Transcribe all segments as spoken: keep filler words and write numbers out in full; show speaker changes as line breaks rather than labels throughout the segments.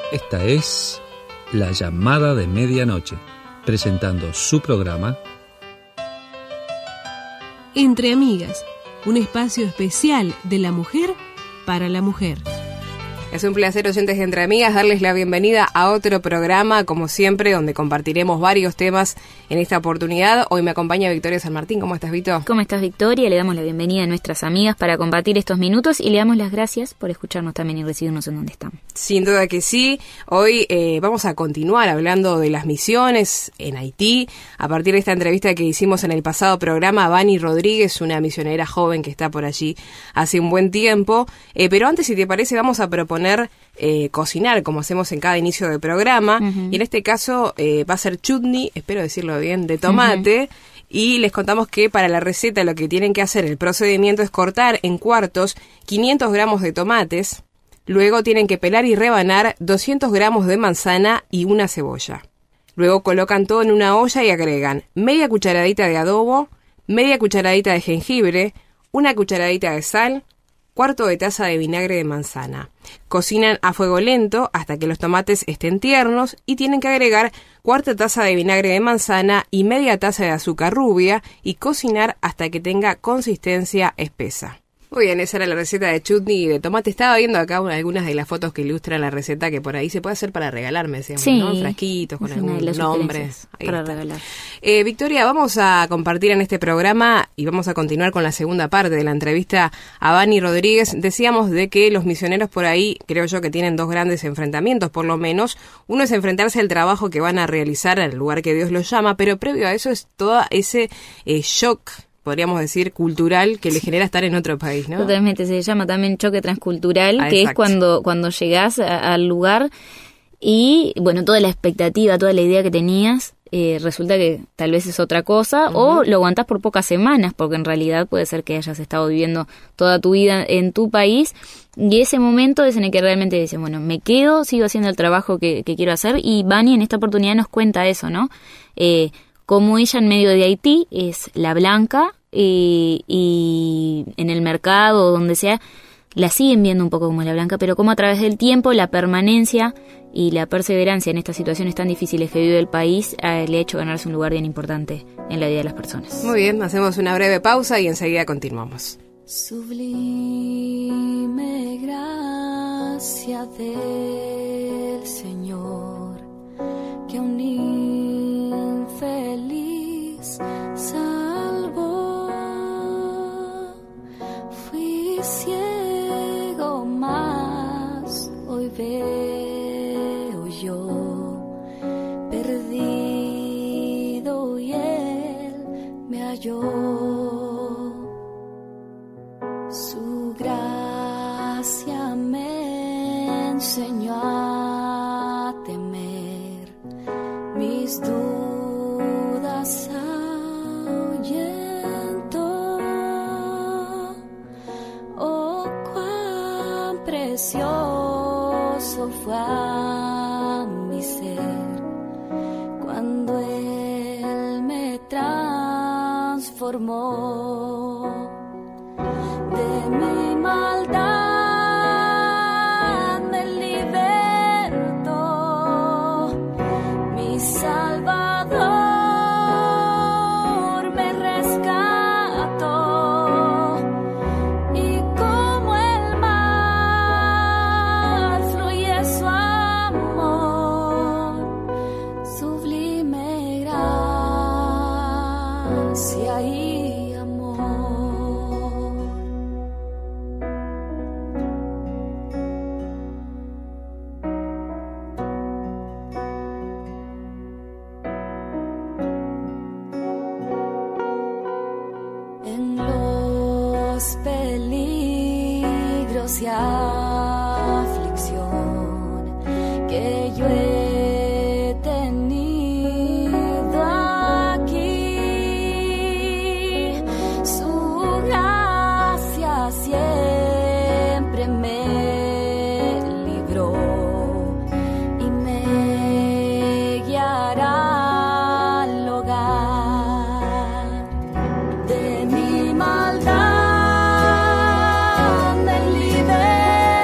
Esta es La Llamada de Medianoche, presentando su programa
Entre Amigas, un espacio especial de la mujer para la mujer.
Es un placer, oyentes de Entre Amigas, darles la bienvenida a otro programa, como siempre, donde compartiremos varios temas en esta oportunidad. Hoy me acompaña Victoria San Martín. ¿Cómo estás, Vito?
¿Cómo estás, Victoria? Le damos la bienvenida a nuestras amigas para compartir estos minutos y le damos las gracias por escucharnos también y recibirnos en donde estamos.
Sin duda que sí. Hoy eh, vamos a continuar hablando de las misiones en Haití. A partir de esta entrevista que hicimos en el pasado programa, Vani Rodríguez, una misionera joven que está por allí hace un buen tiempo. Eh, pero antes, si te parece, vamos a proponer Eh, cocinar, como hacemos en cada inicio de programa, uh-huh. y en este caso eh, va a ser chutney, espero decirlo bien, de tomate, uh-huh. y les contamos que para la receta lo que tienen que hacer, el procedimiento es cortar en cuartos quinientos gramos de tomates, luego tienen que pelar y rebanar doscientos gramos de manzana y una cebolla. Luego colocan todo en una olla y agregan media cucharadita de adobo, media cucharadita de jengibre, una cucharadita de sal, cuarto de taza de vinagre de manzana. Cocinan a fuego lento hasta que los tomates estén tiernos y tienen que agregar cuarta taza de vinagre de manzana y media taza de azúcar rubia y cocinar hasta que tenga consistencia espesa. Muy bien, esa era la receta de chutney de tomate. Estaba viendo acá algunas de las fotos que ilustran la receta, que por ahí se puede hacer para regalar, me decíamos,
sí,
¿no? Frasquitos con algún nombre.
Para regalar.
Eh, Victoria, vamos a compartir en este programa y vamos a continuar con la segunda parte de la entrevista a Vani Rodríguez. Decíamos de que los misioneros por ahí, creo yo que tienen dos grandes enfrentamientos, por lo menos. Uno es enfrentarse al trabajo que van a realizar al lugar que Dios los llama, pero previo a eso es todo ese eh, shock, podríamos decir, cultural que le genera estar en otro país, ¿no?
Totalmente, se llama también choque transcultural,
ah,
que
exacto.
es cuando, cuando llegás a, al lugar y, bueno, toda la expectativa, toda la idea que tenías, eh, resulta que tal vez es otra cosa, uh-huh. o lo aguantás por pocas semanas, porque en realidad puede ser que hayas estado viviendo toda tu vida en tu país, y ese momento es en el que realmente dices, bueno, me quedo, sigo haciendo el trabajo que, que quiero hacer, y Vani en esta oportunidad nos cuenta eso, ¿no? Eh, como ella en medio de Haití es la blanca, y, y en el mercado o donde sea la siguen viendo un poco como la blanca, pero como a través del tiempo la permanencia y la perseverancia en estas situaciones tan difíciles que vive el país eh, le ha hecho ganarse un lugar bien importante en la vida de las personas.
Muy bien, hacemos una breve pausa y enseguida continuamos.
Sublime gracia del Señor, que un infeliz salvó. Fui ciego, mas hoy veo yo, perdido y Él me halló. Su gracia me enseñó a temer, mis dudas ahuyentó. Oh, cuán precioso fue a mi ser cuando Él me transformó. De mi maldad me libertó, mi Salvador me rescató, y como el mar fluye su amor, sublime gracia y amor. En los peligros y aflicción que yo he tenido aquí, su gracia siempre me libró y me guiará al hogar. De mi maldad me libertó.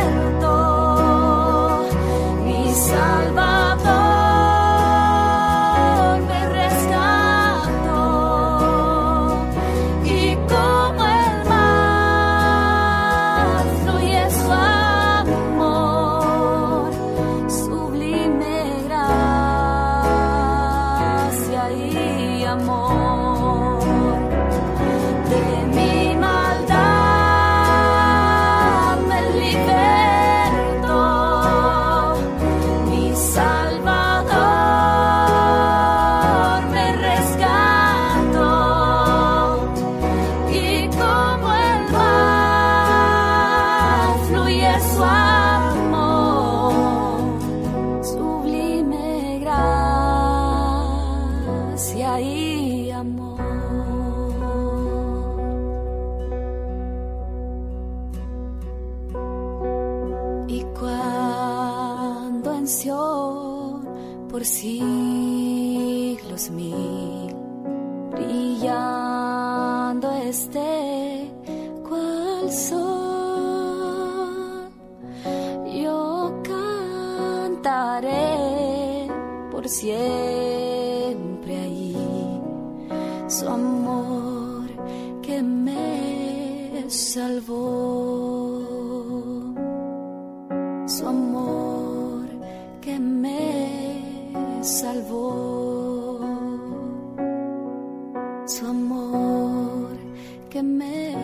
por siglos mil, brillando esté cual sol. Yo cantaré por siempre ahí su amor que me salvó, su amor que me salvó, su amor que me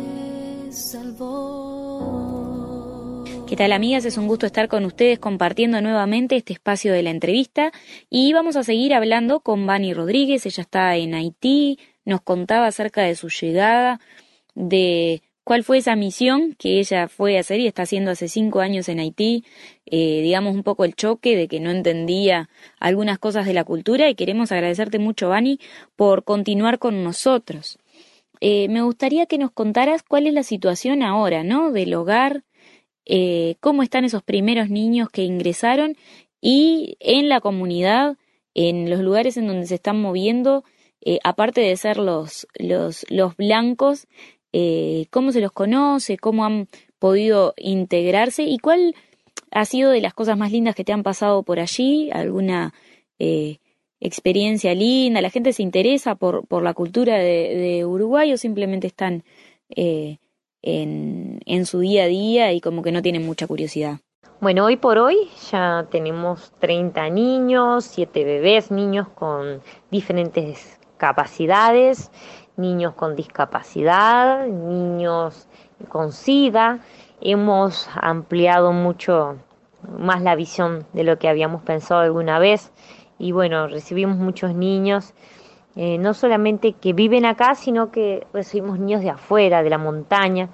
salvó.
¿Qué tal, amigas? Es un gusto estar con ustedes compartiendo nuevamente este espacio de la entrevista y vamos a seguir hablando con Vani Rodríguez. Ella está en Haití, nos contaba acerca de su llegada, de cuál fue esa misión que ella fue a hacer y está haciendo hace cinco años en Haití, eh, digamos un poco el choque de que no entendía algunas cosas de la cultura, y queremos agradecerte mucho, Vani, por continuar con nosotros. Eh, me gustaría que nos contaras cuál es la situación ahora, ¿no?, del hogar, eh, cómo están esos primeros niños que ingresaron y en la comunidad, en los lugares en donde se están moviendo, eh, aparte de ser los, los, los blancos, Eh, cómo se los conoce, cómo han podido integrarse y cuál ha sido de las cosas más lindas que te han pasado por allí, alguna eh, experiencia linda. ¿La gente se interesa por, por la cultura de, de Uruguay o simplemente están eh, en, en su día a día y como que no tienen mucha curiosidad?
Bueno, hoy por hoy ya tenemos treinta niños, siete bebés, niños con diferentes capacidades, niños con discapacidad, niños con SIDA. Hemos ampliado mucho más la visión de lo que habíamos pensado alguna vez y bueno, recibimos muchos niños, eh, no solamente que viven acá, sino que recibimos niños de afuera, de la montaña,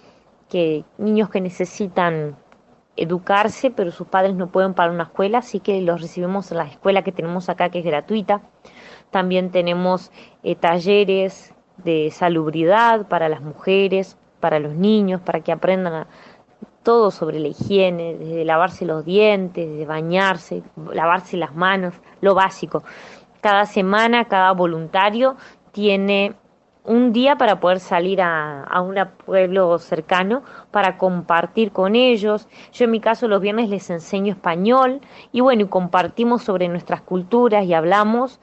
que niños que necesitan educarse, pero sus padres no pueden pagar una escuela, así que los recibimos en la escuela que tenemos acá, que es gratuita. También tenemos eh, talleres de salubridad para las mujeres, para los niños, para que aprendan a, todo sobre la higiene, desde lavarse los dientes, desde bañarse, lavarse las manos, lo básico. Cada semana, cada voluntario tiene un día para poder salir a, a un pueblo cercano para compartir con ellos. Yo en mi caso los viernes les enseño español y bueno, y compartimos sobre nuestras culturas y hablamos.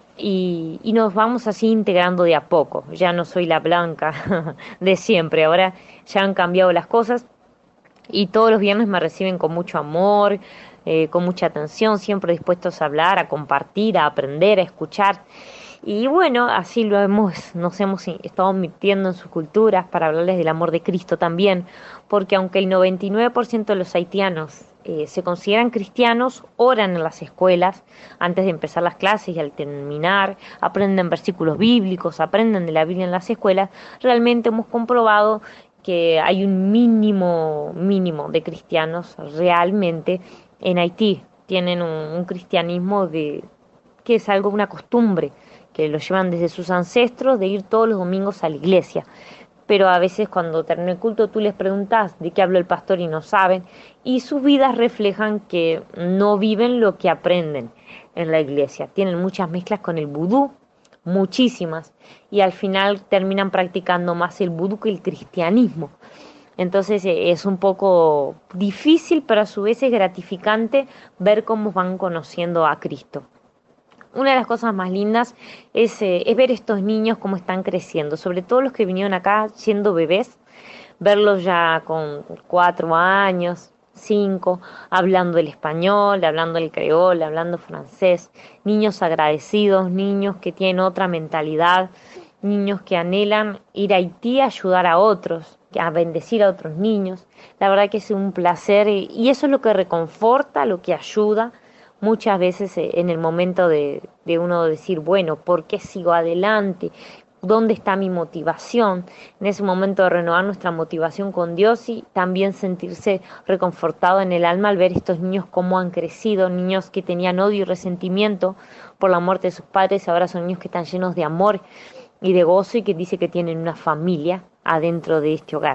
Y, y nos vamos así integrando de a poco. Ya no soy la blanca de siempre, ahora ya han cambiado las cosas y todos los viernes me reciben con mucho amor, eh, con mucha atención, siempre dispuestos a hablar, a compartir, a aprender, a escuchar. Y bueno, así lo hemos, nos hemos estado metiendo en sus culturas para hablarles del amor de Cristo también, porque aunque el noventa y nueve por ciento de los haitianos eh, se consideran cristianos, oran en las escuelas antes de empezar las clases y al terminar, aprenden versículos bíblicos, aprenden de la Biblia en las escuelas. Realmente hemos comprobado que hay un mínimo, mínimo de cristianos realmente en Haití. Tienen un, un cristianismo de, que es algo, una costumbre, que lo llevan desde sus ancestros, de ir todos los domingos a la iglesia. Pero a veces cuando termina el culto tú les preguntas de qué habló el pastor y no saben, y sus vidas reflejan que no viven lo que aprenden en la iglesia. Tienen muchas mezclas con el vudú, muchísimas, y al final terminan practicando más el vudú que el cristianismo. Entonces es un poco difícil, pero a su vez es gratificante ver cómo van conociendo a Cristo. Una de las cosas más lindas es, eh, es ver estos niños cómo están creciendo, sobre todo los que vinieron acá siendo bebés, verlos ya con cuatro años, cinco, hablando el español, hablando el creol, hablando francés, niños agradecidos, niños que tienen otra mentalidad, niños que anhelan ir a Haití a ayudar a otros, a bendecir a otros niños. La verdad que es un placer y, y eso es lo que reconforta, lo que ayuda muchas veces en el momento de, de uno decir, bueno, ¿por qué sigo adelante? ¿Dónde está mi motivación? En ese momento de renovar nuestra motivación con Dios y también sentirse reconfortado en el alma al ver estos niños cómo han crecido, niños que tenían odio y resentimiento por la muerte de sus padres, ahora son niños que están llenos de amor y de gozo y que dice que tienen una familia adentro de este hogar.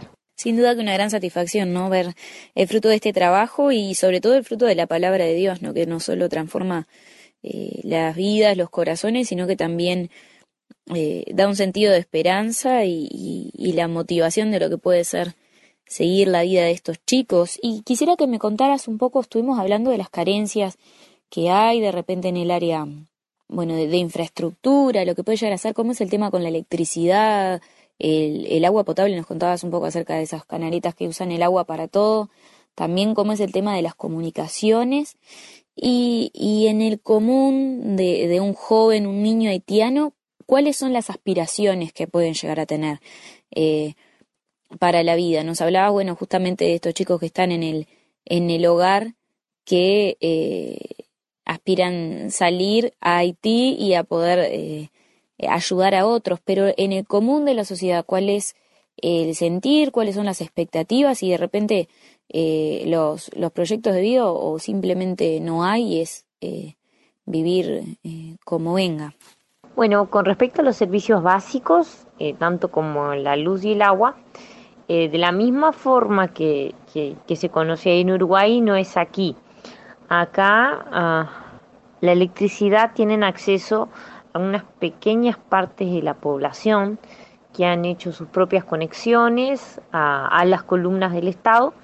Sin duda que una gran satisfacción, ¿no? Ver el fruto de este trabajo y sobre todo el fruto de la palabra de Dios, ¿no? Que no solo transforma eh, las vidas, los corazones, sino que también eh, da un sentido de esperanza y, y, y la motivación de lo que puede ser seguir la vida de estos chicos. Y quisiera que me contaras un poco, estuvimos hablando de las carencias que hay de repente en el área, bueno, de, de infraestructura, lo que puede llegar a ser, cómo es el tema con la electricidad, el, el agua potable, nos contabas un poco acerca de esas canaletas que usan el agua para todo, también cómo es el tema de las comunicaciones, y, y en el común de, de un joven, un niño haitiano, ¿cuáles son las aspiraciones que pueden llegar a tener eh, para la vida? Nos hablabas, bueno, justamente de estos chicos que están en el, en el hogar, que eh, aspiran salir a Haití y a poder eh, ayudar a otros, pero en el común de la sociedad, ¿cuál es el sentir, cuáles son las expectativas y de repente eh, los, los proyectos de vida o simplemente no hay, es eh, vivir eh, como venga?
Bueno, con respecto a los servicios básicos, eh, tanto como la luz y el agua, eh, de la misma forma que, que, que se conoce ahí en Uruguay, no es aquí. Acá uh, la electricidad tienen acceso a unas pequeñas partes de la población que han hecho sus propias conexiones a, a las columnas del Estado,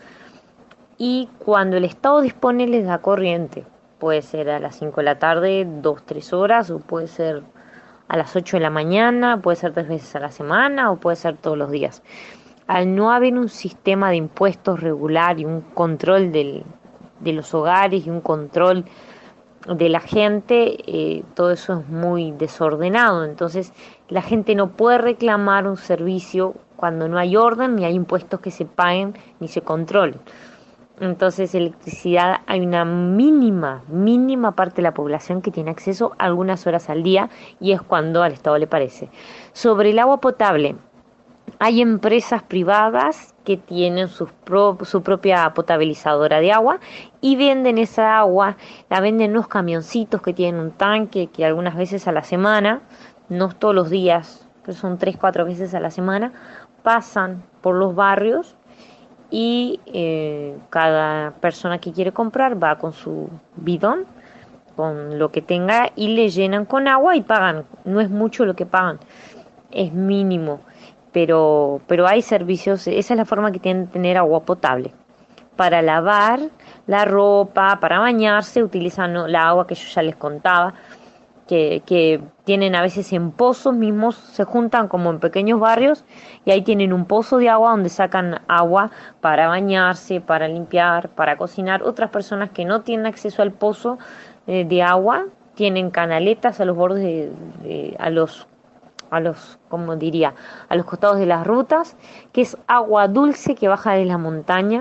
y cuando el Estado dispone les da corriente. Puede ser a las cinco de la tarde, dos, tres horas, o puede ser a las ocho de la mañana, puede ser tres veces a la semana, o puede ser todos los días. Al no haber un sistema de impuestos regular y un control del, de los hogares y un control de la gente, eh, todo eso es muy desordenado. Entonces la gente no puede reclamar un servicio cuando no hay orden, ni hay impuestos que se paguen, ni se controlen. Entonces, electricidad, hay una mínima, mínima parte de la población que tiene acceso a algunas horas al día, y es cuando al Estado le parece. Sobre el agua potable, hay empresas privadas que tienen sus pro, su propia potabilizadora de agua y venden esa agua, la venden en unos camioncitos que tienen un tanque que algunas veces a la semana, no todos los días, pero son tres, cuatro veces a la semana, pasan por los barrios. Y eh, cada persona que quiere comprar va con su bidón, con lo que tenga, y le llenan con agua y pagan. No es mucho lo que pagan, es mínimo, pero, pero hay servicios. Esa es la forma que tienen de tener agua potable. Para lavar la ropa, para bañarse, utilizan la agua que yo ya les contaba, que, que tienen a veces en pozos mismos, se juntan como en pequeños barrios y ahí tienen un pozo de agua donde sacan agua para bañarse, para limpiar, para cocinar. Otras personas que no tienen acceso al pozo eh, de agua tienen canaletas a los bordes de, de a los a los como diría a los costados de las rutas, que es agua dulce que baja de la montaña,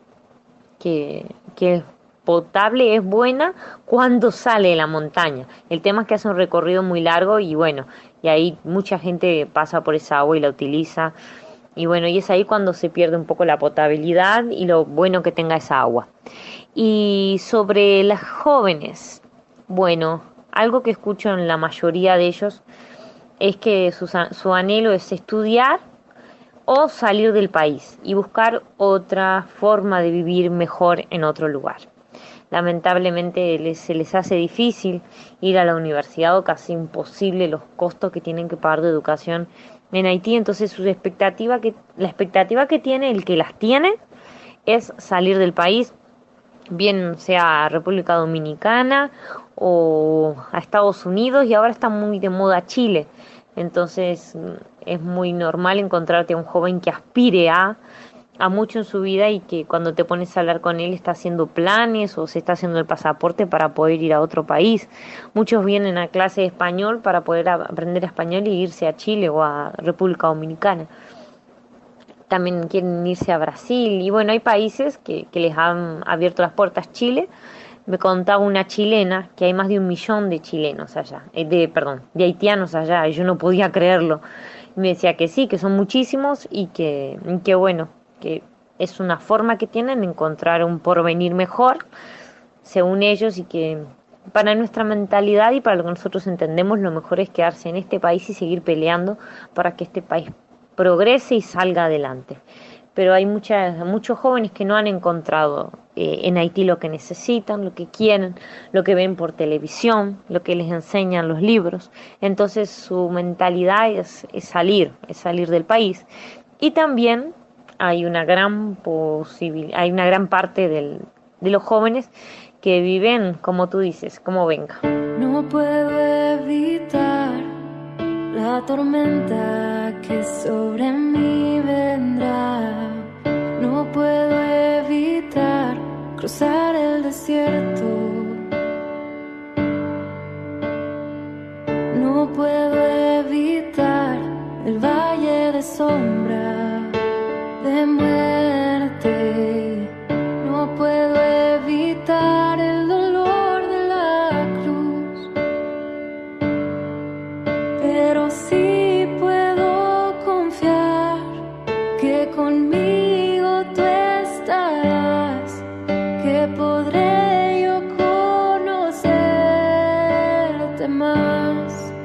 que que es potable, es buena cuando sale de la montaña. El tema es que hace un recorrido muy largo y bueno, y ahí mucha gente pasa por esa agua y la utiliza, y bueno, y es ahí cuando se pierde un poco la potabilidad y lo bueno que tenga esa agua. Y sobre las jóvenes, bueno, algo que escucho en la mayoría de ellos es que su, su anhelo es estudiar o salir del país y buscar otra forma de vivir mejor en otro lugar. Lamentablemente les, se les hace difícil ir a la universidad, o casi imposible los costos que tienen que pagar de educación en Haití. Entonces su expectativa que, la expectativa que tiene el que las tiene es salir del país, bien sea a República Dominicana o a Estados Unidos, y ahora está muy de moda Chile. Entonces es muy normal encontrarte a un joven que aspire a a mucho en su vida y que cuando te pones a hablar con él está haciendo planes o se está haciendo el pasaporte para poder ir a otro país. Muchos vienen a clase de español para poder aprender español y irse a Chile o a República Dominicana. También quieren irse a Brasil, y bueno, hay países que, que les han abierto las puertas. Chile, me contaba una chilena que hay más de un millón de chilenos allá, eh, de perdón, de haitianos allá, y yo no podía creerlo. Me decía que sí, que son muchísimos y que, que bueno, que es una forma que tienen de encontrar un porvenir mejor, según ellos, y que para nuestra mentalidad y para lo que nosotros entendemos, lo mejor es quedarse en este país y seguir peleando para que este país progrese y salga adelante. pero hay muchas, muchos jóvenes que no han encontrado eh, en Haití lo que necesitan, lo que quieren, lo que ven por televisión, lo que les enseñan los libros. Entonces su mentalidad es, es salir, es salir del país. Y también hay una gran posibilidad, hay una gran parte del, de los jóvenes que viven, como tú dices, como venga.
No puedo evitar la tormenta que sobre mí vendrá. No puedo evitar cruzar el desierto. No puedo evitar el valle de sombra de muerte. No puedo evitar el dolor de la cruz, pero sí puedo confiar que conmigo tú estarás, que podré yo conocerte más.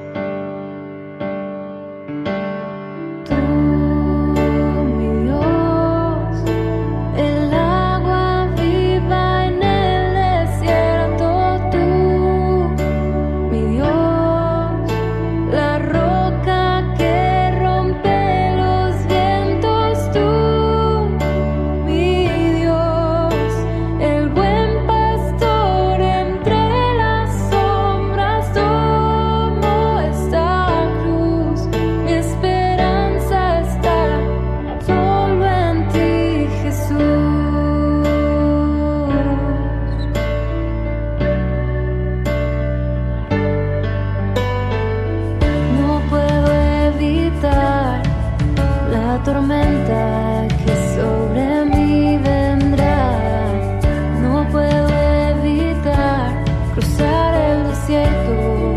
Tormenta que sobre mí vendrá. No puedo evitar cruzar el desierto.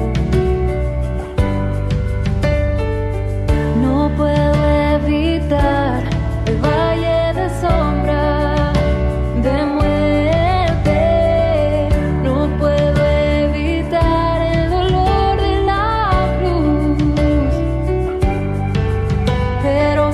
No puedo evitar el valle de sombra de muerte. No puedo evitar el dolor de la cruz, pero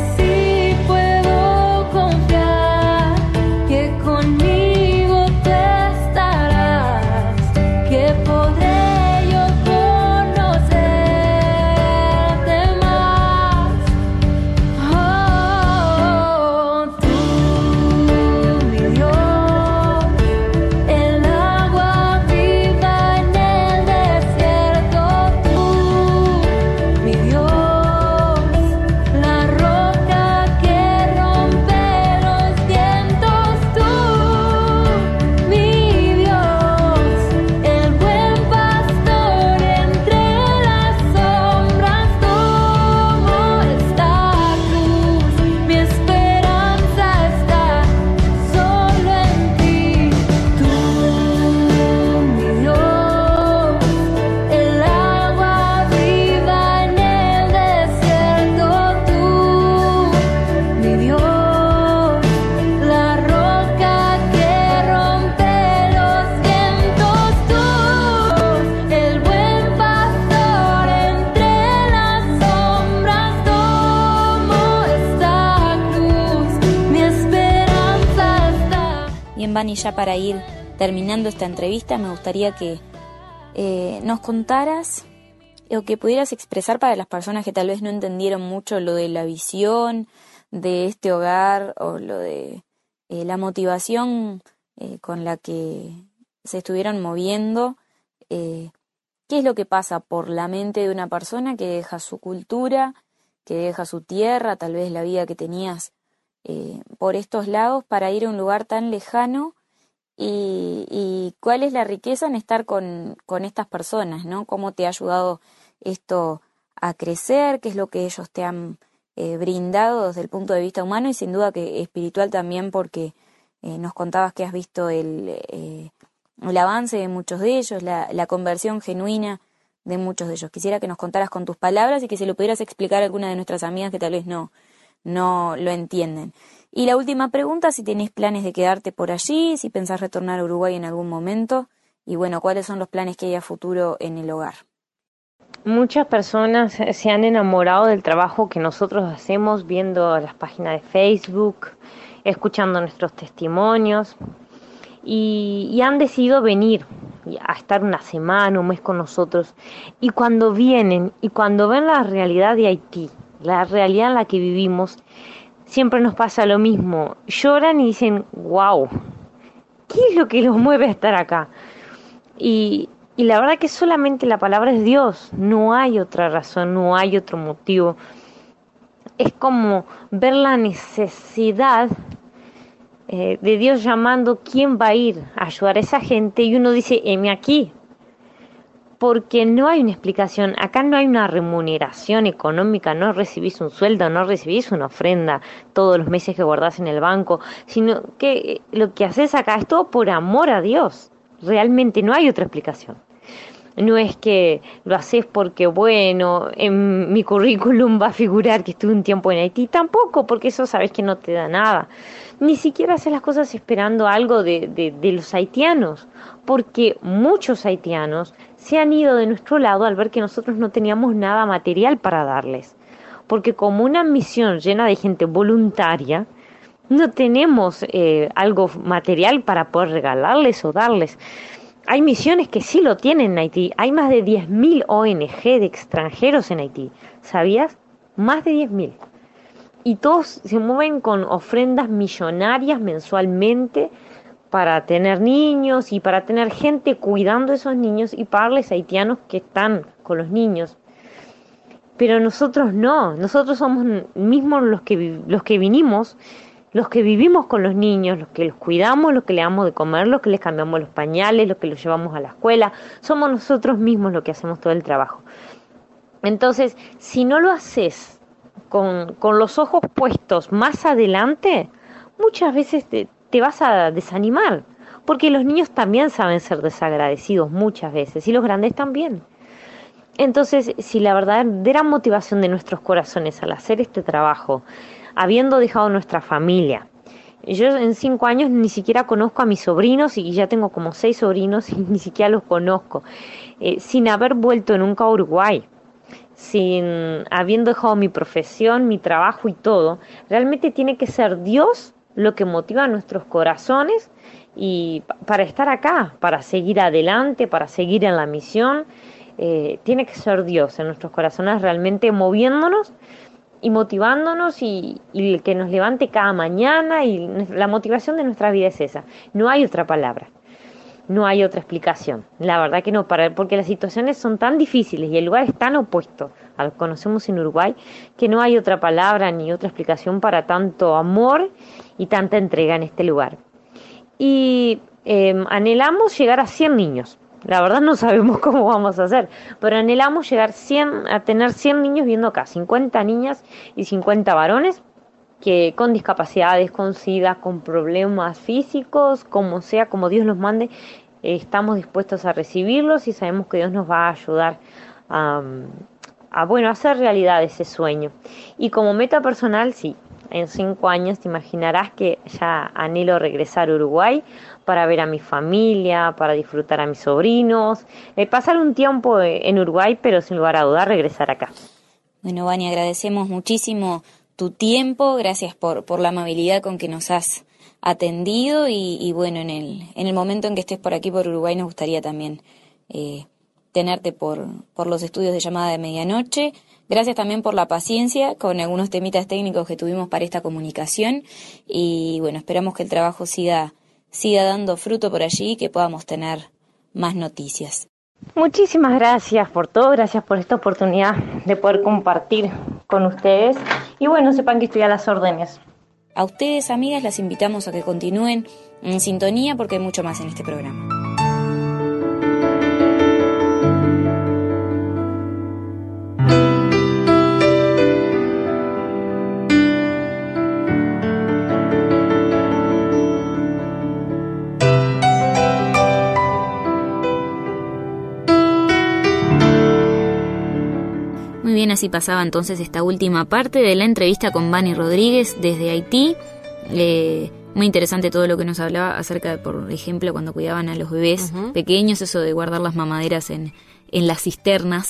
Vani, ya para ir terminando esta entrevista, me gustaría que eh, nos contaras o que pudieras expresar para las personas que tal vez no entendieron mucho lo de la visión de este hogar o lo de eh, la motivación eh, con la que se estuvieron moviendo, eh, qué es lo que pasa por la mente de una persona que deja su cultura, que deja su tierra, tal vez la vida que tenías Eh, por estos lados para ir a un lugar tan lejano y, y cuál es la riqueza en estar con, con estas personas, ¿no? ¿Cómo te ha ayudado esto a crecer? ¿Qué es lo que ellos te han eh, brindado desde el punto de vista humano y sin duda que espiritual también, porque eh, nos contabas que has visto el, eh, el avance de muchos de ellos, la, la conversión genuina de muchos de ellos? Quisiera que nos contaras con tus palabras y que se lo pudieras explicar a alguna de nuestras amigas que tal vez no no lo entienden. Y la última pregunta, si tenés planes de quedarte por allí, si pensás retornar a Uruguay en algún momento, y bueno, cuáles son los planes que hay a futuro en el hogar.
muchas personas se han enamorado del trabajo que nosotros hacemos viendo las páginas de Facebook, escuchando nuestros testimonios y, y han decidido venir a estar una semana, un mes con nosotros. Y cuando vienen y cuando ven la realidad de Haití, la realidad en la que vivimos, siempre nos pasa lo mismo. Lloran y dicen, wow, ¿qué es lo que los mueve a estar acá? Y, y la verdad que solamente la palabra es Dios, no hay otra razón, no hay otro motivo. Es como ver la necesidad eh, de Dios llamando quién va a ir a ayudar a esa gente y uno dice, heme aquí. Porque no hay una explicación, acá no hay una remuneración económica, no recibís un sueldo, no recibís una ofrenda todos los meses que guardás en el banco, sino que lo que haces acá es todo por amor a Dios, realmente no hay otra explicación. No es que lo haces porque, bueno, en mi currículum va a figurar que estuve un tiempo en Haití, tampoco, porque eso sabes que no te da nada. Ni siquiera haces las cosas esperando algo de, de, de los haitianos, porque muchos haitianos se han ido de nuestro lado al ver que nosotros no teníamos nada material para darles. Porque como una misión llena de gente voluntaria, no tenemos eh, algo material para poder regalarles o darles. Hay misiones que sí lo tienen en Haití. Hay más de diez mil O N G de extranjeros en Haití. ¿Sabías? Más de diez mil. Y todos se mueven con ofrendas millonarias mensualmente para tener niños y para tener gente cuidando a esos niños y pagarles a haitianos que están con los niños. Pero nosotros no. Nosotros somos mismos los que, los que vinimos, los que vivimos con los niños, los que los cuidamos, los que le damos de comer, los que les cambiamos los pañales, los que los llevamos a la escuela. Somos nosotros mismos los que hacemos todo el trabajo. Entonces, si no lo haces con, con los ojos puestos más adelante, muchas veces te, te vas a desanimar. Porque los niños también saben ser desagradecidos muchas veces y los grandes también. Entonces, si la verdadera motivación de nuestros corazones al hacer este trabajo, habiendo dejado nuestra familia, yo en cinco años ni siquiera conozco a mis sobrinos y ya tengo como seis sobrinos y ni siquiera los conozco, eh, sin haber vuelto nunca a Uruguay, sin habiendo dejado mi profesión, mi trabajo y todo, realmente tiene que ser Dios lo que motiva a nuestros corazones y para estar acá, para seguir adelante, para seguir en la misión. Eh, tiene que ser Dios en nuestros corazones realmente moviéndonos y motivándonos y, y el que nos levante cada mañana, y la motivación de nuestra vida es esa. No hay otra palabra, no hay otra explicación. La verdad que no, para, porque las situaciones son tan difíciles y el lugar es tan opuesto a lo que conocemos en Uruguay que no hay otra palabra ni otra explicación para tanto amor y tanta entrega en este lugar. Y eh, anhelamos llegar a cien niños. La verdad no sabemos cómo vamos a hacer, pero anhelamos llegar cien, a tener cien niños viendo acá, cincuenta niñas y cincuenta varones que con discapacidades, con SIDA, con problemas físicos, como sea, como Dios los mande, eh, estamos dispuestos a recibirlos y sabemos que Dios nos va a ayudar a, a, bueno, a hacer realidad ese sueño. Y como meta personal, sí, en cinco años te imaginarás que ya anhelo regresar a Uruguay para ver a mi familia, para disfrutar a mis sobrinos, eh, pasar un tiempo en Uruguay, pero sin lugar a dudar regresar acá.
Bueno, Vani, agradecemos muchísimo tu tiempo, gracias por, por la amabilidad con que nos has atendido y, y bueno, en el, en el momento en que estés por aquí, por Uruguay, nos gustaría también eh, tenerte por, por los estudios de Llamada de Medianoche. Gracias también por la paciencia con algunos temitas técnicos que tuvimos para esta comunicación y bueno, esperamos que el trabajo siga siga dando fruto por allí y que podamos tener más noticias.
Muchísimas gracias por todo, gracias por esta oportunidad de poder compartir con ustedes y bueno, sepan que estoy a las órdenes.
A ustedes, amigas, las invitamos a que continúen en sintonía porque hay mucho más en este programa. Muy bien, así pasaba entonces esta última parte de la entrevista con Vani Rodríguez desde Haití. Eh, muy interesante todo lo que nos hablaba acerca de, por ejemplo, cuando cuidaban a los bebés uh-huh. pequeños, eso de guardar las mamaderas en, en las cisternas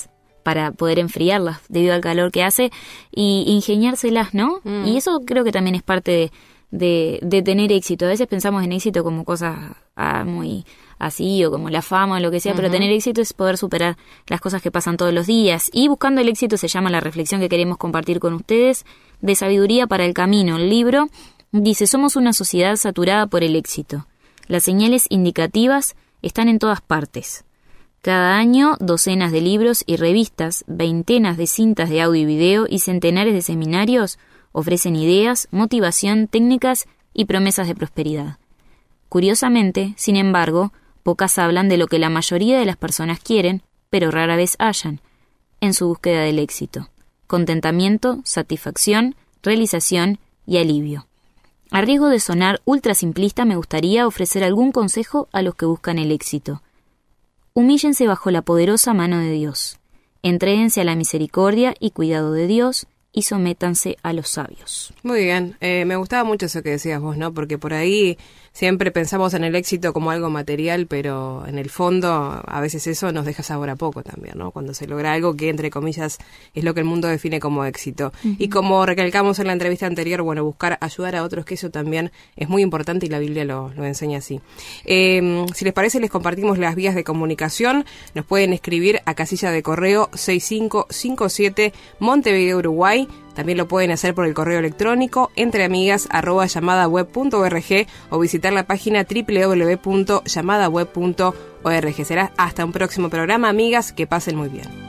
para poder enfriarlas debido al calor que hace y ingeniárselas, ¿no? Mm. Y eso creo que también es parte de, de, de tener éxito. A veces pensamos en éxito como cosas ah, muy así o como la fama o lo que sea, uh-huh. pero tener éxito es poder superar las cosas que pasan todos los días. Y Buscando el éxito se llama la reflexión que queremos compartir con ustedes de Sabiduría para el Camino. El libro dice: somos una sociedad saturada por el éxito. Las señales indicativas están en todas partes. Cada año, docenas de libros y revistas, veintenas de cintas de audio y video y centenares de seminarios ofrecen ideas, motivación, técnicas y promesas de prosperidad. Curiosamente, sin embargo, pocas hablan de lo que la mayoría de las personas quieren, pero rara vez hallan, en su búsqueda del éxito: contentamiento, satisfacción, realización y alivio. A riesgo de sonar ultra simplista, me gustaría ofrecer algún consejo a los que buscan el éxito. Humíllense bajo la poderosa mano de Dios. Entréguense a la misericordia y cuidado de Dios y sométanse a los sabios.
Muy bien, eh, me gustaba mucho eso que decías vos, ¿no? Porque por ahí siempre pensamos en el éxito como algo material, pero en el fondo a veces eso nos deja sabor a poco también, ¿no? Cuando se logra algo que, entre comillas, es lo que el mundo define como éxito. Uh-huh. Y como recalcamos en la entrevista anterior, bueno, buscar ayudar a otros, que eso también es muy importante y la Biblia lo, lo enseña así. Eh, si les parece, les compartimos las vías de comunicación. Nos pueden escribir a casilla de correo seis cinco cinco siete, Montevideo, Uruguay. También lo pueden hacer por el correo electrónico entreamigas arroba llamadaweb punto org o visitar la página doble u doble u doble u punto llamadaweb punto org. Será hasta un próximo programa, amigas, que pasen muy bien.